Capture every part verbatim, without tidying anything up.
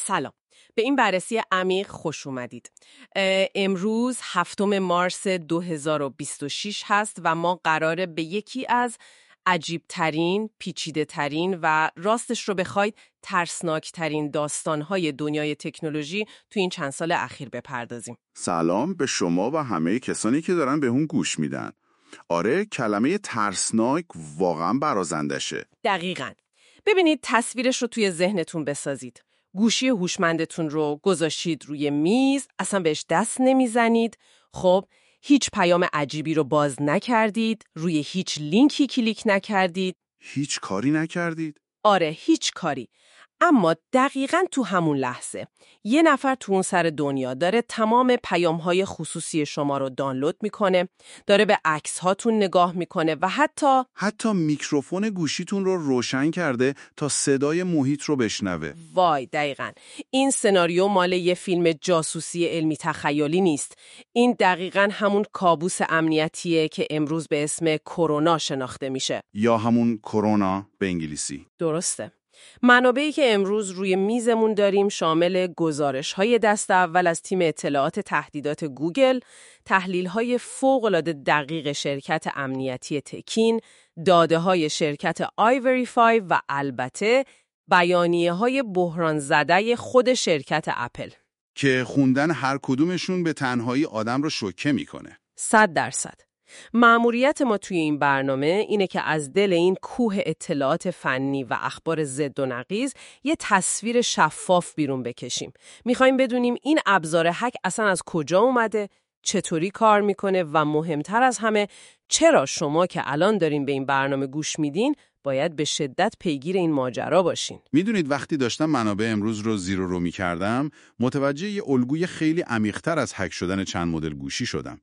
سلام. به این بررسی عمیق خوش اومدید. امروز هفتم مارس دو هزار و بیست و شش هست و ما قراره به یکی از عجیب ترین، پیچیده ترین و راستش رو بخواید ترسناک ترین داستانهای دنیای تکنولوژی تو این چند سال اخیر بپردازیم. سلام به شما و همه کسانی که دارن به اون گوش میدن. آره، کلمه ترسناک واقعا برازندشه. دقیقاً. ببینید تصویرش رو توی ذهنتون بسازید. گوشی هوشمندتون رو گذاشتید روی میز، اصلا بهش دست نمیزنید. خب هیچ پیام عجیبی رو باز نکردید، روی هیچ لینکی کلیک نکردید. هیچ کاری نکردید؟ آره، هیچ کاری. اما دقیقاً تو همون لحظه یه نفر تو اون سر دنیا داره تمام پیام‌های خصوصی شما رو دانلود میکنه، داره به عکس هاتون نگاه میکنه و حتی حتی میکروفون گوشیتون رو روشن کرده تا صدای محیط رو بشنوه. وای، دقیقاً. این سناریو مال یه فیلم جاسوسی علمی تخیلی نیست. این دقیقاً همون کابوس امنیتیه که امروز به اسم کرونا شناخته میشه. یا همون کرونا به انگلیسی. درسته. منابعی که امروز روی میزمون داریم شامل گزارش‌های دست اول از تیم اطلاعات تهدیدات گوگل، تحلیل‌های فوق‌العاده دقیق شرکت امنیتی تکین، داده‌های شرکت آی وریفای و البته بیانیه‌های بحران زده خود شرکت اپل که خوندن هر کدومشون به تنهایی آدم رو شوکه میکنه. صد درصد. مأموریت ما توی این برنامه اینه که از دل این کوه اطلاعات فنی و اخبار ضد و نقیض یه تصویر شفاف بیرون بکشیم. میخوایم بدونیم این ابزار هک اصلا از کجا اومده، چطوری کار میکنه و مهمتر از همه چرا شما که الان دارین به این برنامه گوش میدین باید به شدت پیگیر این ماجرا باشین. میدونید وقتی داشتم منابع امروز رو زیر و رو میکردم متوجه یه الگوی خیلی عمیق‌تر از هک شدن چند مدل گوشی شدم.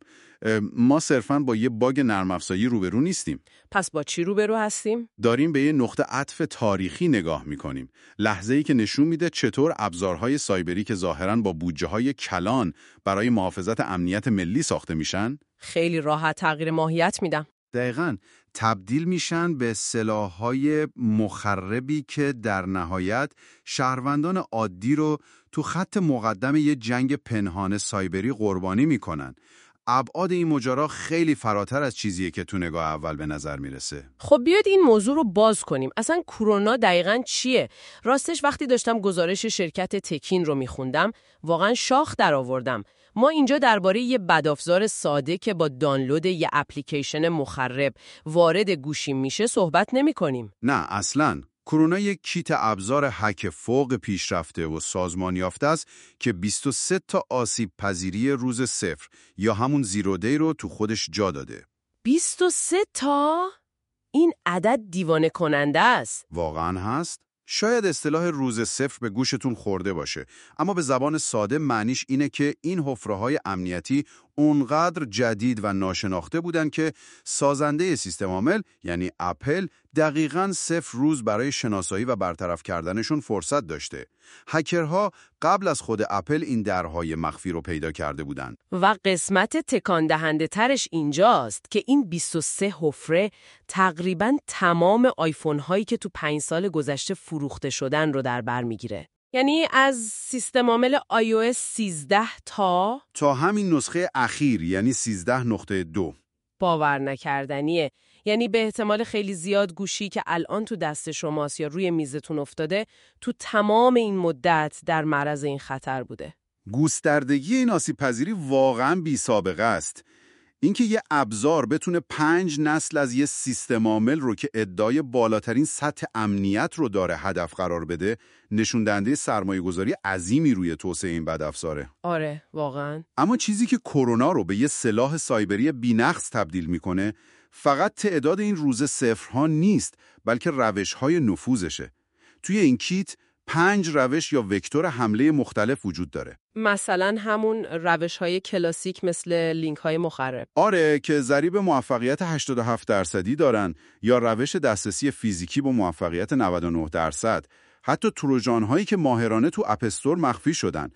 ما صرفاً با یه باگ نرم افزاری روبرو نیستیم. پس با چی روبرو هستیم؟ داریم به یه نقطه عطف تاریخی نگاه میکنیم. لحظه‌ای که نشون میده چطور ابزارهای سایبری که ظاهراً با بودجه‌های کلان برای محافظت امنیت ملی ساخته میشن، خیلی راحت تغییر ماهیت میدم. دقیقاً تبدیل میشن به سلاح‌های مخربی که در نهایت شهروندان عادی رو تو خط مقدم یه جنگ پنهان سایبری قربانی میکنن. ابعاد این ماجرا خیلی فراتر از چیزیه که تو نگاه اول به نظر میرسه. خب بیاید این موضوع رو باز کنیم. اصلا کرونا دقیقاً چیه؟ راستش وقتی داشتم گزارش شرکت تکین رو میخوندم واقعاً شاخ در آوردم. ما اینجا درباره یه بدافزار ساده که با دانلود یه اپلیکیشن مخرب وارد گوشی میشه صحبت نمی کنیم. نه اصلاً. کرونا یک کیت ابزار هک فوق پیشرفته و سازمان یافته است که بیست و سه تا آسیب پذیری روز صفر یا همون زیرو دی رو تو خودش جا داده. بیست و سه تا؟ این عدد دیوانه کننده است. واقعاً هست؟ شاید اصطلاح روز صفر به گوشتون خورده باشه، اما به زبان ساده معنیش اینه که این حفره‌های امنیتی اونقدر جدید و ناشناخته بودن که سازنده سیستم عامل یعنی اپل دقیقاً صفر روز برای شناسایی و برطرف کردنشون فرصت داشته. هکرها قبل از خود اپل این درهای مخفی رو پیدا کرده بودن. و قسمت تکان دهنده ترش اینجاست که این بیست و سه حفره تقریباً تمام آیفون هایی که تو پنج سال گذشته فروخته شدن رو در بر میگیره. یعنی از سیستم عامل آی او اس سیزده تا تا همین نسخه اخیر یعنی سیزده نقطه دو. باور نکردنیه. یعنی به احتمال خیلی زیاد گوشی که الان تو دست شماست یا روی میزتون افتاده تو تمام این مدت در معرض این خطر بوده. گستردگی این آسیب پذیری واقعاً بی سابقه است. اینکه یه ابزار بتونه پنج نسل از یه سیستم عامل رو که ادعای بالاترین سطح امنیت رو داره هدف قرار بده، نشون دهنده سرمایه‌گذاری عظیمی روی توسعه این بدافزاره. آره، واقعاً. اما چیزی که کرونا رو به یه سلاح سایبری بی‌نقص تبدیل میکنه، فقط تعداد این روز صفرها نیست، بلکه روش‌های نفوذشه. توی این کیت پنج روش یا وکتور حمله مختلف وجود داره. مثلا همون روش‌های کلاسیک مثل لینک‌های مخرب. آره، که ضریب موفقیت هشتاد و هفت درصدی دارن، یا روش دسترسی فیزیکی با موفقیت نود و نه درصد. حتی تروجان‌هایی که ماهرانه تو اپ استور مخفی شدن.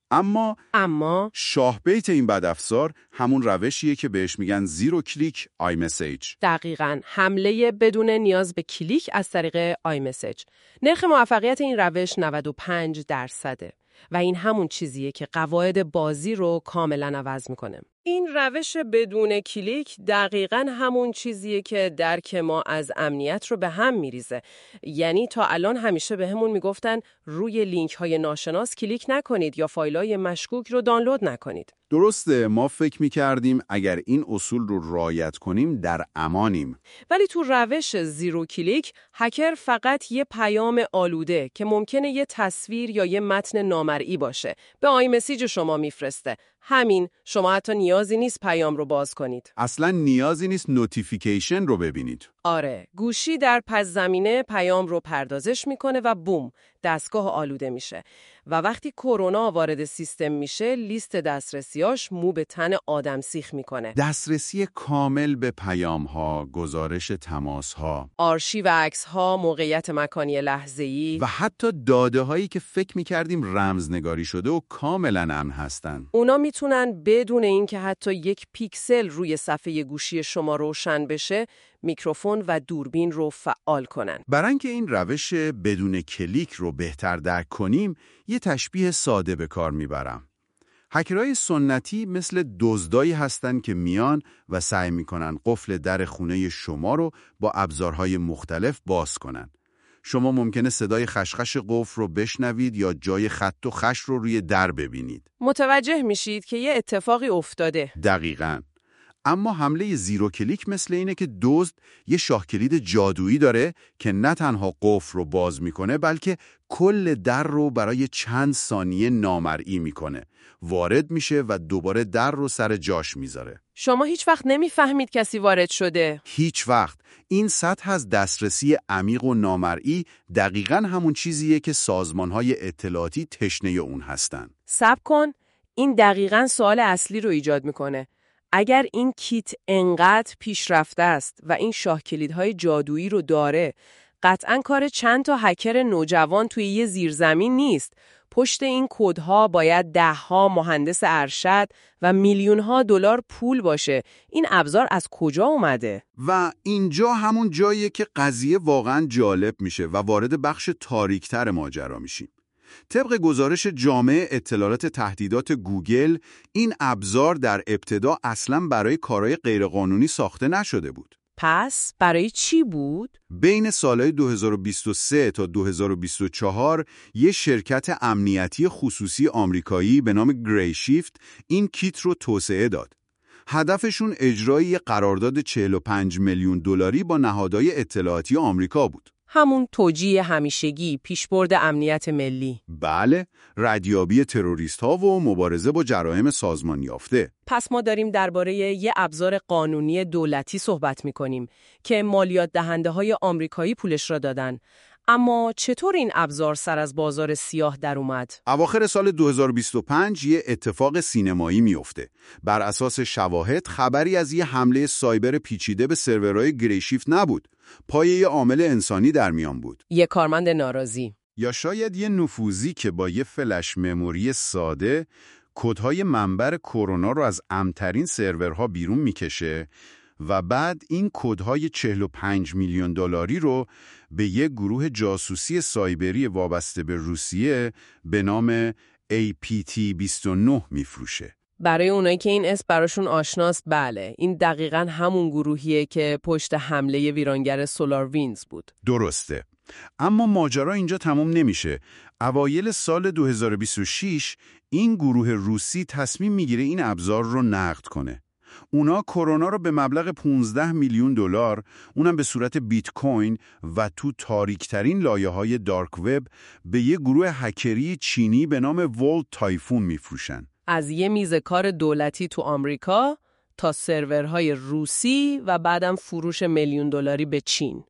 اما اما شاه بیت این بدافزار همون روشیه که بهش میگن زیرو کلیک آی مسیج. دقیقاً حمله بدون نیاز به کلیک از طریق آی مسیج. نرخ موفقیت این روش نود و پنج درصده و این همون چیزیه که قواعد بازی رو کاملا عوض میکنه. این روش بدون کلیک دقیقاً همون چیزیه که درک ما از امنیت رو به هم میریزه. یعنی تا الان همیشه به همون میگفتن روی لینک های ناشناس کلیک نکنید یا فایل های مشکوک رو دانلود نکنید. درسته، ما فکر میکردیم اگر این اصول رو رعایت کنیم در امانیم. ولی تو روش زیرو کلیک هکر فقط یه پیام آلوده که ممکنه یه تصویر یا یه متن نامرئی باشه به آی مسیج شما میفرسته. همین، شما حتی نیازی نیست پیام رو باز کنید. اصلا نیازی نیست نوتیفیکیشن رو ببینید. آره، گوشی در پس زمینه پیام رو پردازش میکنه و بوم، دستگاه آلوده میشه. و وقتی کرونا وارد سیستم میشه، لیست دسترسیاش مو به تن آدم سیخ میکنه. دسترسی کامل به پیام ها، گزارش تماس ها، آرشیو عکس ها، موقعیت مکانی لحظه‌ای و حتی داده هایی که فکر میکردیم رمزنگاری شده و کاملا امن هستن. اونا میتونن بدون اینکه حتی یک پیکسل روی صفحه گوشی شما روشن بشه، میکروفون و دوربین رو فعال کنن. برای اینکه این روش بدون کلیک رو بهتر درک کنیم، یه تشبیه ساده به کار میبرم. هکرهای سنتی مثل دزدایی هستن که میان و سعی میکنن قفل در خونه شما رو با ابزارهای مختلف باز کنن. شما ممکنه صدای خشخش قفل رو بشنوید یا جای خط و خش رو روی در ببینید. متوجه میشید که یه اتفاقی افتاده. دقیقاً. اما حمله زیرو کلیک مثل اینه که دزد یه شاه کلید جادویی داره که نه تنها قفل رو باز میکنه بلکه کل در رو برای چند ثانیه نامرئی میکنه. وارد میشه و دوباره در رو سر جاش میذاره. شما هیچ وقت نمیفهمید کسی وارد شده. هیچ وقت. این سطح از دسترسی عمیق و نامرئی دقیقاً همون چیزیه که سازمان‌های اطلاعاتی تشنه اون هستن. صبر کن، این دقیقاً سوال اصلی رو ایجاد میکنه. اگر این کیت انقدر پیشرفته است و این شاه کلیدهای جادویی رو داره، قطعاً کار چند تا هکر نوجوان توی یه زیرزمین نیست. پشت این کدها باید دهها مهندس ارشد و میلیون‌ها دلار پول باشه. این ابزار از کجا اومده؟ و اینجا همون جاییه که قضیه واقعاً جالب میشه و وارد بخش تاریک‌تر ماجرا میشیم. طبق گزارش جامعه اطلاعات تهدیدات گوگل، این ابزار در ابتدا اصلاً برای کارهای غیرقانونی ساخته نشده بود. پس برای چی بود؟ بین سالهای دو هزار و بیست و سه تا دو هزار و بیست و چهار یه شرکت امنیتی خصوصی آمریکایی به نام گری شیفت این کیت رو توسعه داد. هدفشون اجرای یه قرارداد چهل و پنج میلیون دلاری با نهادهای اطلاعاتی آمریکا بود. همون توجیه همیشگی، پیشبرد امنیت ملی. بله، ردیابی تروریست‌ها و مبارزه با جرایم سازمان یافته. پس ما داریم درباره یه ابزار قانونی دولتی صحبت می‌کنیم که مالیات دهنده‌های آمریکایی پولش را دادن. اما چطور این ابزار سر از بازار سیاه در اومد؟ اواخر سال دو هزار و بیست و پنج یه اتفاق سینمایی میفته. بر اساس شواهد خبری از یه حمله سایبر پیچیده به سرورهای گری شیفت نبود. پای یه عامل انسانی در میان بود. یه کارمند ناراضی. یا شاید یه نفوذی که با یه فلش مموری ساده کدهای منبع کرونا رو از امن‌ترین سرورها بیرون میکشه و بعد این کدهای چهل و پنج میلیون دلاری رو به یک گروه جاسوسی سایبری وابسته به روسیه به نام ای پی تی بیست و نه میفروشه. برای اونایی که این اسم براشون آشناست، بله، این دقیقاً همون گروهیه که پشت حمله ویرانگر سولاروینز بود. درسته. اما ماجرا اینجا تموم نمیشه. اوایل سال دو هزار و بیست و شش این گروه روسی تصمیم میگیره این ابزار رو نقد کنه. اونا کرونا رو به مبلغ پانزده میلیون دلار، اونم به صورت بیت کوین و تو تاریکترین لایه‌های دارک وب به یه گروه هکری چینی به نام ولت تایفون میفروشن. از یه میز کار دولتی تو آمریکا تا سرورهای روسی و بعدم فروش میلیون دلاری به چین.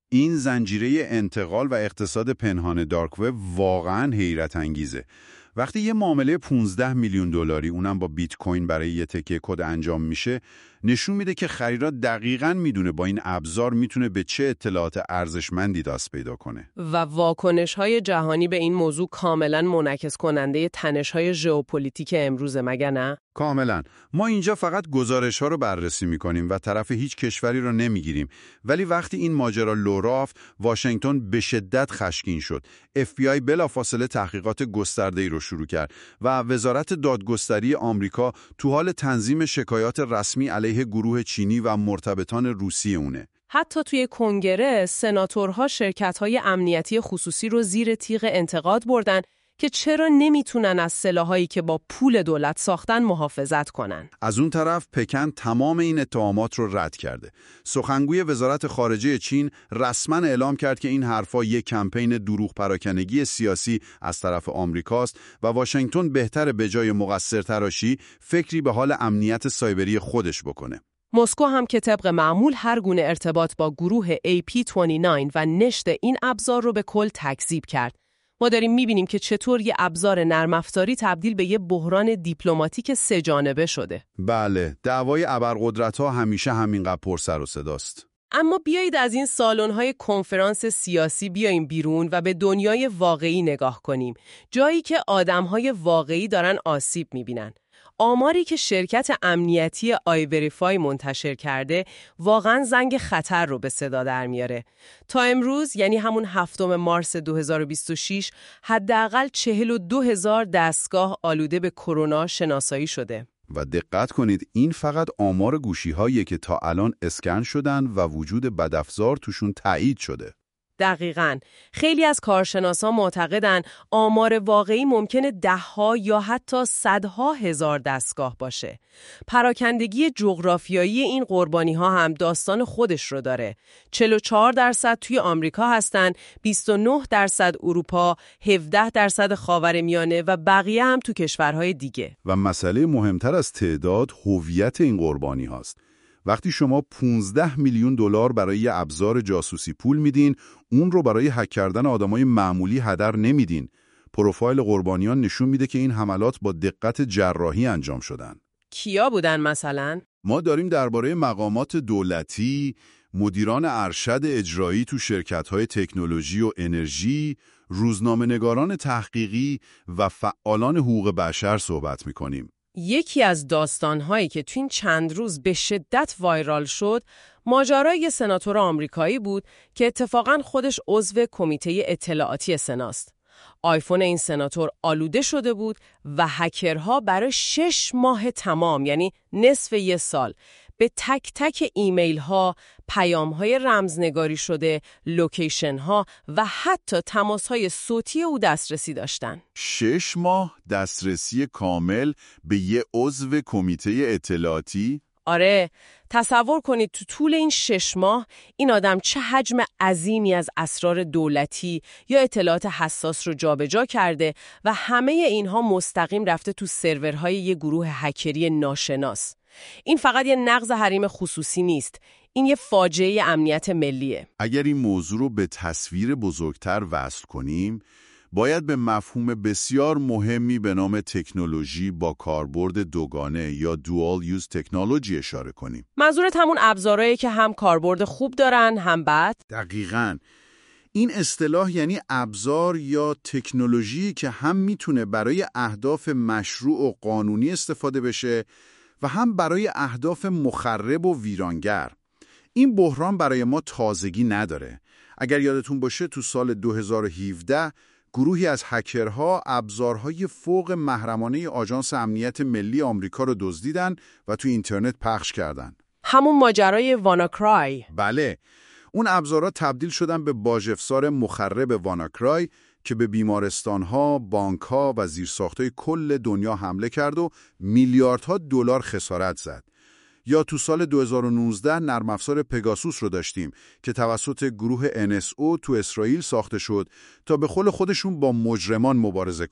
این زنجیره انتقال و اقتصاد پنهان دارک وب واقعاً حیرت انگیزه. وقتی یه معامله پانزده میلیون دلاری اونم با بیت کوین برای یه تکه کد انجام میشه، نشون میده که خریدار دقیقاً میدونه با این ابزار میتونه به چه اطلاعات ارزشمندی دست پیدا کنه. و واکنش‌های جهانی به این موضوع کاملاً منعکس کننده تنش‌های ژئوپلیتیک امروز، مگه نه؟ کاملاً. ما اینجا فقط گزارش‌ها رو بررسی می‌کنیم و طرف هیچ کشوری رو نمیگیریم. ولی وقتی این ماجرا لو رفت، واشنگتن به شدت خشمگین شد. اف بی آی بلافاصله تحقیقات گسترده‌ای رو شروع کرد و وزارت دادگستری آمریکا تو حال تنظیم شکایات رسمی علیه گروه چینی و مرتبطان روسی اونه. حتی توی کنگره سناتورها شرکت‌های امنیتی خصوصی رو زیر تیغ انتقاد بردن که چرا نمیتونن از سلاحایی که با پول دولت ساختن محافظت کنن. از اون طرف پکن تمام این اتهامات رو رد کرده. سخنگوی وزارت خارجه چین رسما اعلام کرد که این حرفا یک کمپین دروغ پراکنگی سیاسی از طرف آمریکاست و واشنگتن بهتره به جای مقصر تراشی فکری به حال امنیت سایبری خودش بکنه. مسکو هم که طبق معمول هر گونه ارتباط با گروه ای پی بیست و نه و نشت این ابزار رو به کل تکذیب کرد. ما داریم می‌بینیم که چطور یه ابزار نرم افزاری تبدیل به یه بحران دیپلماتیک سه جانبه شده. بله، دعوای ابرقدرت‌ها همیشه همینقدر پر سر و صداست. اما بیایید از این سالن‌های کنفرانس سیاسی بیاییم بیرون و به دنیای واقعی نگاه کنیم. جایی که آدم‌های واقعی دارن آسیب می‌بینن. آماری که شرکت امنیتی آی وریفای منتشر کرده واقعاً زنگ خطر رو به صدا در میاره. تا امروز یعنی همون هفتم مارس دو هزار و بیست و شش حداقل چهل و دو هزار دستگاه آلوده به کرونا شناسایی شده. و دقت کنید این فقط آمار گوشی‌هایی که تا الان اسکن شدن و وجود بدافزار توشون تایید شده. دقیقاً. خیلی از کارشناسان معتقدن آمار واقعی ممکنه دهها یا حتی صدها هزار دستگاه باشه. پراکندگی جغرافیایی این قربانی‌ها هم داستان خودش رو داره. چهل و چهار درصد توی آمریکا هستن، بیست و نه درصد اروپا، هفده درصد خاورمیانه و بقیه هم تو کشورهای دیگه. و مسئله مهمتر از تعداد هویت این قربانی هاست. وقتی شما پانزده میلیون دلار برای یه ابزار جاسوسی پول میدین، اون رو برای هک کردن آدمای معمولی هدر نمیدین. پروفایل قربانیان نشون میده که این حملات با دقت جراحی انجام شدن. کیا بودن مثلا؟ ما داریم درباره مقامات دولتی، مدیران ارشد اجرایی تو شرکت‌های تکنولوژی و انرژی، روزنامه‌نگاران تحقیقی و فعالان حقوق بشر صحبت می‌کنیم. یکی از داستان‌هایی که تو این چند روز به شدت وایرال شد، ماجرای یه سناتور آمریکایی بود که اتفاقاً خودش عضو کمیته اطلاعاتی سناست. آیفون این سناتور آلوده شده بود و هکرها برای شش ماه تمام، یعنی نصف یه سال، به تک تک ایمیل ها، پیام های رمزنگاری شده، لوکیشن ها و حتی تماس های صوتی او دسترسی داشتن. شش ماه دسترسی کامل به یه عضو کمیته اطلاعاتی؟ آره، تصور کنید تو طول این شش ماه این آدم چه حجم عظیمی از اسرار دولتی یا اطلاعات حساس رو جابجا کرده و همه اینها مستقیم رفته تو سرورهای یه گروه هکری ناشناس. این فقط یه نقض حریم خصوصی نیست، این یه فاجعه امنیت ملیه. اگر این موضوع رو به تصویر بزرگتر وصل کنیم، باید به مفهوم بسیار مهمی به نام تکنولوژی با کاربرد دوگانه یا دوال یوز تکنولوژی اشاره کنیم. منظورت همون ابزارهایی که هم کاربرد خوب دارن هم بد؟ دقیقاً. این اصطلاح یعنی ابزار یا تکنولوژی که هم میتونه برای اهداف مشروع و قانونی استفاده بشه و هم برای اهداف مخرب و ویرانگر. این بحران برای ما تازگی نداره. اگر یادتون باشه تو سال دو هزار و هفده گروهی از هکرها ابزارهای فوق محرمانه آژانس امنیت ملی آمریکا رو دزدیدن و تو اینترنت پخش کردن. همون ماجرای واناکرای. بله، اون ابزارها تبدیل شدن به باج‌افزار مخرب واناکرای که به بیمارستان‌ها، بانک‌ها و زیرساخت‌های کل دنیا حمله کرد و میلیاردها دلار خسارت زد. یا تو سال دو هزار و نوزده نرم افزار پگاسوس رو داشتیم که توسط گروه ان اس او تو اسرائیل ساخته شد تا به قول خودشون با مجرمان مبارزه کنه.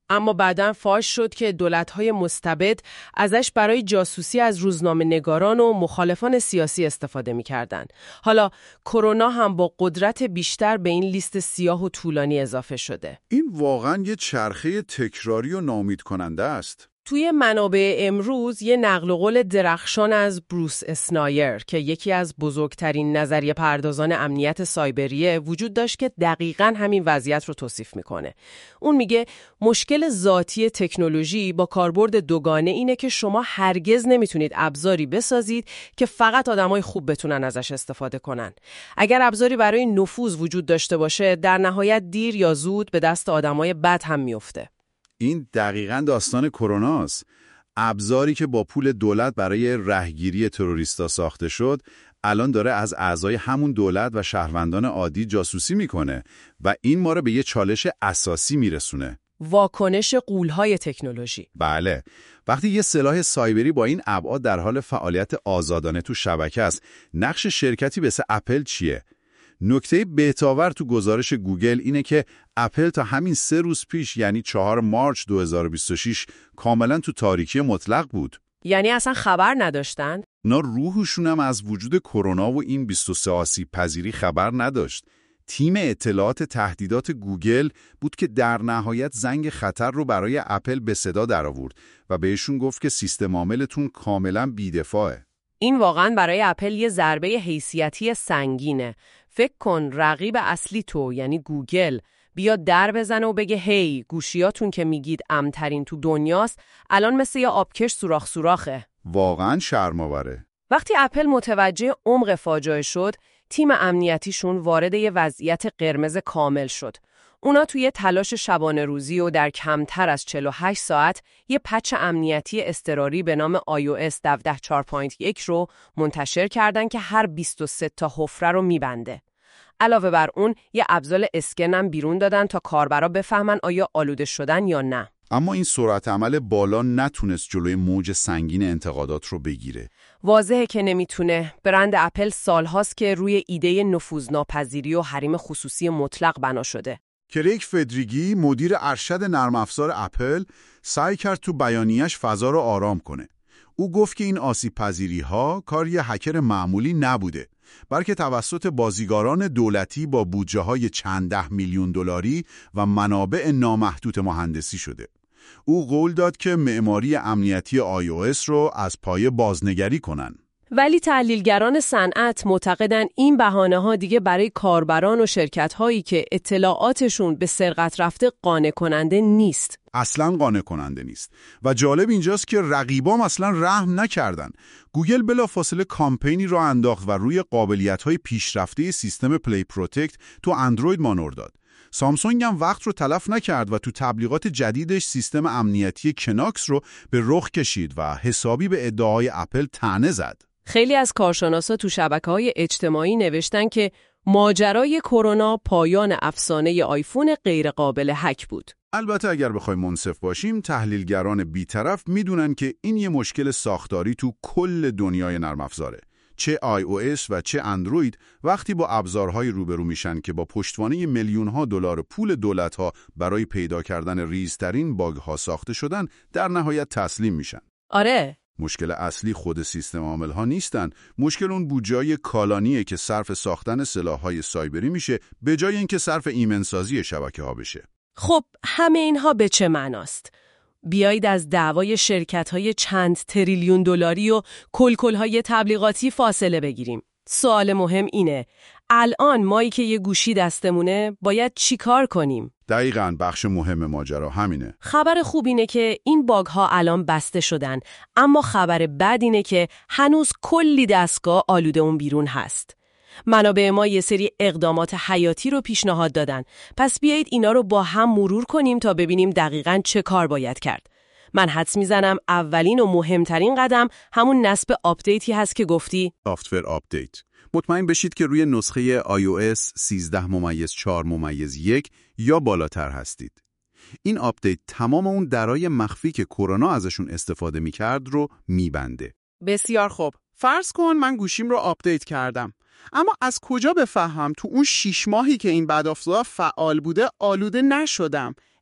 اما بعداً فاش شد که دولت‌های مستبد ازش برای جاسوسی از روزنامه‌نگاران و مخالفان سیاسی استفاده می‌کردن. حالا کرونا هم با قدرت بیشتر به این لیست سیاه و طولانی اضافه شده. این واقعاً یه چرخه تکراری و ناامید کننده است. توی منابع امروز یه نقل و قول درخشان از بروس اسنایر که یکی از بزرگترین نظریه پردازان امنیت سایبریه وجود داشت که دقیقاً همین وضعیت رو توصیف میکنه. اون میگه مشکل ذاتی تکنولوژی با کاربرد دوگانه اینه که شما هرگز نمیتونید ابزاری بسازید که فقط آدمای خوب بتونن ازش استفاده کنن. اگر ابزاری برای نفوذ وجود داشته باشه، در نهایت دیر یا زود به دست آدمای بد هم میفته. این دقیقاً داستان کروناست. ابزاری که با پول دولت برای رهگیری تروریستا ساخته شد، الان داره از اعضای همون دولت و شهروندان عادی جاسوسی میکنه و این ما رو به یه چالش اساسی میرسونه. واکنش غول‌های تکنولوژی. بله. وقتی یه سلاح سایبری با این ابعاد در حال فعالیت آزادانه تو شبکه است، نقش شرکتی مثل اپل چیه؟ نکته بهتاور تو گزارش گوگل اینه که اپل تا همین سه روز پیش یعنی چهارم مارس دو هزار و بیست و شش کاملا تو تاریکی مطلق بود. یعنی اصلا خبر نداشتن؟ اونا روحشون هم از وجود کرونا و این بیست و سه آسیب پذیری خبر نداشت. تیم اطلاعات تهدیدات گوگل بود که در نهایت زنگ خطر رو برای اپل به صدا درآورد و بهشون گفت که سیستم عاملتون کاملا بی‌دفاعه. این واقعا برای اپل یه ضربه حیثیتی سنگینه. فکر کن رقیب اصلی تو یعنی گوگل بیاد در بزنه و بگه هی گوشیاتون که میگید امن‌ترین تو دنیاست الان مثل یه آبکش سوراخ سوراخه. واقعا شرم‌آوره. وقتی اپل متوجه عمق فاجعه شد، تیم امنیتیشون وارد یه وضعیت قرمز کامل شد. اونا توی تلاش شبانه روزی و در کمتر از چهل و هشت ساعت یه پچ امنیتی اضطراری به نام آی او اس هفده چهار پوینت یک رو منتشر کردن که هر بیست و سه تا حفره رو میبنده. علاوه بر اون یه ابزار اسکن هم بیرون دادن تا کاربرا بفهمن آیا آلوده شدن یا نه. اما این سرعت عمل بالا نتونست جلوی موج سنگین انتقادات رو بگیره. واضحه که نمیتونه. برند اپل سالهاست که روی ایده نفوذناپذیری و حریم خصوصی مطلق بنا شده. کریگ فدریگی مدیر ارشد نرم افزار اپل سعی کرد تو بیانیه‌اش فضا رو آرام کنه. او گفت که این آسیب پذیری ها کار یه هکر معمولی نبوده، بلکه توسط بازیگران دولتی با بودجه های چند ده میلیون دلاری و منابع نامحدود مهندسی شده. او قول داد که معماری امنیتی آی او اس رو از پایه بازنگری کنن. ولی تحلیلگران صنعت معتقدن این بهانه‌ها دیگه برای کاربران و شرکت‌هایی که اطلاعاتشون به سرقت رفته قانع کننده نیست. اصلاً قانع کننده نیست. و جالب اینجاست که رقیبام اصلاً رحم نکردن. گوگل بلافاصله کامپینی را انداخت و روی قابلیت‌های پیشرفته سیستم پلی پروتکت تو اندروید مانور داد. سامسونگ هم وقت رو تلف نکرد و تو تبلیغات جدیدش سیستم امنیتی کناکس رو به رخ کشید و حسابی به ادعای اپل طعنه زد. خیلی از کارشناسا تو شبکه‌های اجتماعی نوشتن که ماجرای کرونا پایان افسانه آیفون غیرقابل هک بود. البته اگر بخوایم منصف باشیم، تحلیلگران بی‌طرف میدونن که این یه مشکل ساختاری تو کل دنیای نرم افزاره. چه آی او اس و چه اندروید وقتی با ابزارهای روبرو میشن که با پشتوانه میلیون‌ها دلار پول دولت‌ها برای پیدا کردن ریزترین باگ‌ها ساخته شدن، در نهایت تسلیم میشن. آره. مشکل اصلی خود سیستم عامل‌ها نیستن. مشکل اون بودجه کالانیه که صرف ساختن سلاح‌های سایبری میشه به جای اینکه صرف ایمنسازی شبکه‌ها بشه. خب همه اینها به چه معناست؟ بیایید از دعوای شرکت‌های چند تریلیون دلاری و کلکل‌های تبلیغاتی فاصله بگیریم. سوال مهم اینه، الان مایی که یه گوشی دستمونه باید چی کار کنیم؟ دقیقاً بخش مهم ماجرا همینه. خبر خوب اینه که این باگ‌ها الان بسته شدن، اما خبر بد اینه که هنوز کلی دستگاه آلوده اون بیرون هست. منابع ما یه سری اقدامات حیاتی رو پیشنهاد دادن، پس بیایید اینا رو با هم مرور کنیم تا ببینیم دقیقاً چه کار باید کرد. من حدس میزنم اولین و مهمترین قدم همون نصب آپدیتی هست که گفتی. سافت‌ور آپدیت. مطمئن بشید که روی نسخه آی او اس سیزده ممیز چهار ممیز یک یا بالاتر هستید. این آپدیت تمام اون درای مخفی که کرونا ازشون استفاده میکرد رو میبنده. بسیار خوب. فرض کن من گوشیم رو آپدیت کردم. اما از کجا بفهم تو اون شیش ماهی که این بدافزار فعال بوده آلوده نشدم؟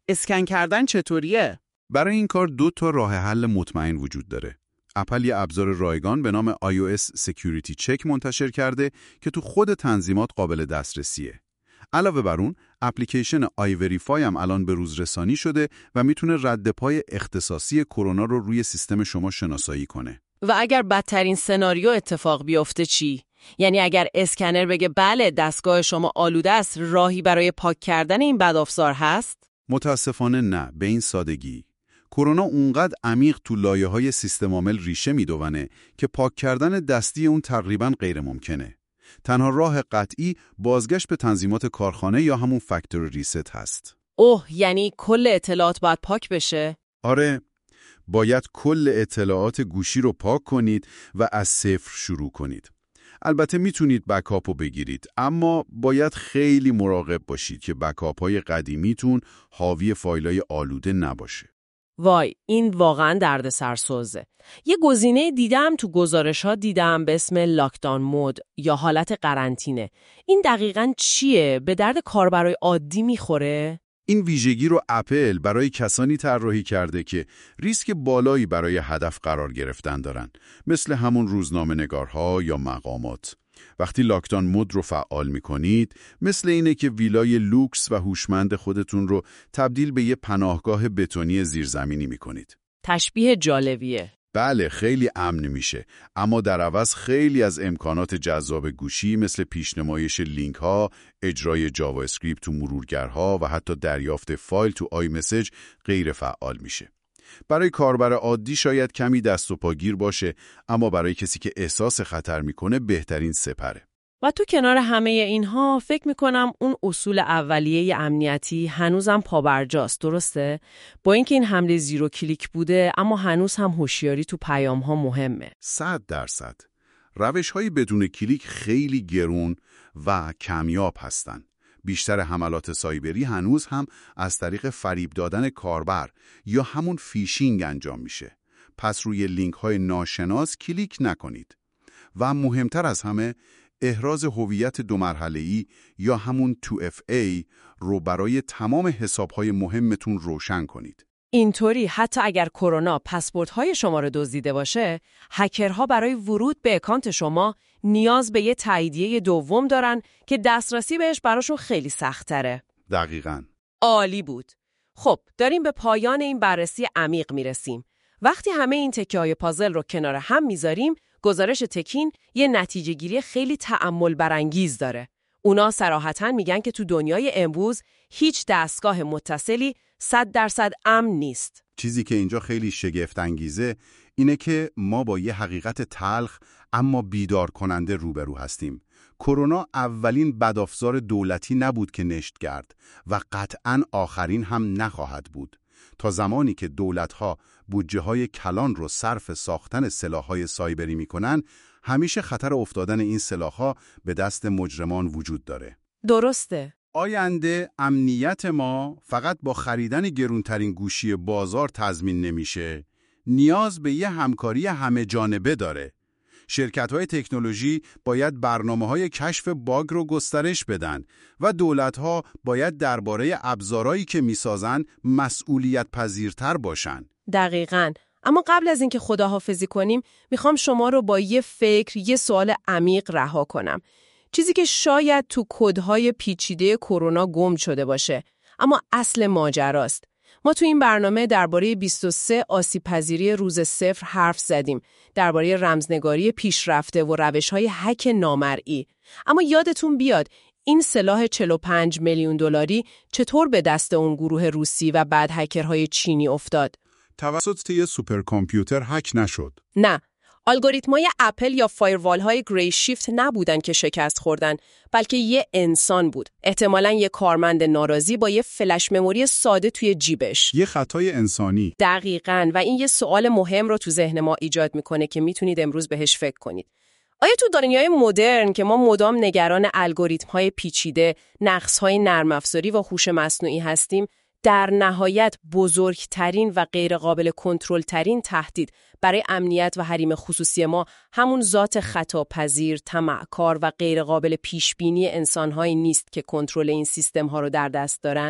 اسکن کردن چطوریه؟ برای این کار دو تا راه حل مطمئن وجود داره. اپل یه ابزار رایگان به نام آی او اس Security Check منتشر کرده که تو خود تنظیمات قابل دسترسیه. علاوه بر اون، اپلیکیشن آی وریفای هم الان به روز رسانی شده و میتونه رد پای اختصاصی کرونا رو روی سیستم شما شناسایی کنه. و اگر بدترین سناریو اتفاق بیفته چی؟ یعنی اگر اسکنر بگه بله دستگاه شما آلوده است، راهی برای پاک کردن این بدافزار هست؟ متاسفانه نه، به این سادگی. کرونا اونقدر عمیق تو لایه‌های سیستم عامل ریشه میدوونه که پاک کردن دستی اون تقریباً غیر ممکنه. تنها راه قطعی بازگشت به تنظیمات کارخانه یا همون فاکتوری ریست هست. اوه، یعنی کل اطلاعات باید پاک بشه؟ آره، باید کل اطلاعات گوشی رو پاک کنید و از صفر شروع کنید. البته میتونید بکاپ رو بگیرید، اما باید خیلی مراقب باشید که بکاپ های قدیمیتون حاوی فایلای آلوده نباشه. وای، این واقعا دردسرسازه. یه گزینه دیدم تو گزارش‌ها دیدم به اسم لاکداون مود یا حالت قرنطینه. این دقیقاً چیه؟ به درد کاربرای عادی میخوره؟ این ویژگی رو اپل برای کسانی طراحی کرده که ریسک بالایی برای هدف قرار گرفتن دارن، مثل همون روزنامه‌نگارها یا مقامات. وقتی لاکداون مود رو فعال می‌کنید، مثل اینه که ویلای لوکس و هوشمند خودتون رو تبدیل به یه پناهگاه بتونی زیرزمینی می‌کنید. تشبیه جالبیه. بله، خیلی امن میشه، اما در عوض خیلی از امکانات جذاب گوشی مثل پیشنمایش لینک ها، اجرای جاوا اسکریپت تو مرورگرها و حتی دریافت فایل تو آی مسیج غیر فعال میشه. برای کاربر عادی شاید کمی دست و پاگیر باشه، اما برای کسی که احساس خطر میکنه بهترین سپره. و تو کنار همه اینها فکر میکنم اون اصول اولیه امنیتی هنوزم پابرجاست، درسته؟ با اینکه این حمله زیرو کلیک بوده، اما هنوز هم هوشیاری تو پیام ها مهمه. صد درصد. روش های بدون کلیک خیلی گرون و کمیاب هستن. بیشتر حملات سایبری هنوز هم از طریق فریب دادن کاربر یا همون فیشینگ انجام میشه. پس روی لینک های ناشناس کلیک نکنید. و مهمتر از همه، احراز هویت دو مرحله‌ای یا همون تو اف ای رو برای تمام حساب‌های مهمتون روشن کنید. اینطوری حتی اگر کرونا پسوردهای شما رو دزدیده باشه، هکرها برای ورود به اکانت شما نیاز به یه تاییدیه دوم دارن که دسترسی بهش براشون خیلی سخت‌تره. دقیقاً. عالی بود. خب، داریم به پایان این بررسی عمیق میرسیم. وقتی همه این تکه‌های پازل رو کنار هم میذاریم، گزارش تکین یه نتیجه گیری خیلی تأمل برانگیز داره. اونا صراحتاً میگن که تو دنیای امروز هیچ دستگاه متصلی صد درصد امن نیست. چیزی که اینجا خیلی شگفت انگیزه اینه که ما با یه حقیقت تلخ اما بیدار کننده روبرو هستیم. کرونا اولین بدافزار دولتی نبود که نشت کرد و قطعاً آخرین هم نخواهد بود. تا زمانی که دولت‌ها بودجه‌های کلان رو صرف ساختن سلاح‌های سایبری می‌کنن، همیشه خطر افتادن این سلاح‌ها به دست مجرمان وجود داره. درسته. آینده امنیت ما فقط با خریدن گرونترین گوشی بازار تضمین نمیشه. نیاز به یه همکاری همه جانبه داره. شرکت‌های تکنولوژی باید برنامه‌های کشف باگ رو گسترش بدن و دولت‌ها باید درباره ابزارهایی که می‌سازن مسئولیت پذیرتر باشن. دقیقاً. اما قبل از اینکه خداحافظی کنیم، میخوام شما رو با یه فکر، یه سوال عمیق رها کنم. چیزی که شاید تو کدهای پیچیده کرونا گم شده باشه، اما اصل ماجراست. ما تو این برنامه درباره بیست و سه آسیب‌پذیری روز صفر حرف زدیم، درباره رمزنگاری پیشرفته و روش‌های هک نامرئی. اما یادتون بیاد این سلاح چهل و پنج میلیون دلاری چطور به دست اون گروه روسی و بعد هکرهای چینی افتاد؟ توسط یه سوپرکامپیوتر هک نشد. نه، الگوریتم‌های اپل یا فایروال‌های گری شیفت نبودن که شکست خوردن، بلکه یه انسان بود. احتمالاً یه کارمند ناراضی با یه فلش مموری ساده توی جیبش. یه خطای انسانی. دقیقاً. و این یه سوال مهم رو تو ذهن ما ایجاد میکنه که میتونید امروز بهش فکر کنید. آیا تو دنیای مدرن که ما مدام نگران الگوریتم‌های پیچیده، نقص‌های نرم افزاری و هوش مصنوعی هستیم، در نهایت بزرگترین و غیرقابل کنترل ترین تهدید برای امنیت و حریم خصوصی ما همون ذات خطاپذیر، طمعکار و غیرقابل پیشبینی انسان‌هایی نیست که کنترل این سیستم‌ها رو در دست دارن؟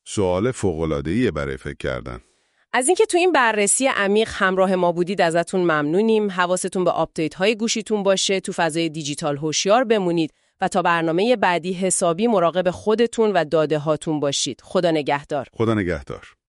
سوال فوق‌العاده‌ایه برای فکر کردن. از اینکه تو این بررسی عمیق همراه ما بودید ازتون ممنونیم. حواستون به آپدیت های گوشیتون باشه، تو فضای دیجیتال هوشیار بمونید و تا برنامه بعدی حسابی مراقب خودتون و داده هاتون باشید. خدا نگهدار. خدا نگهدار.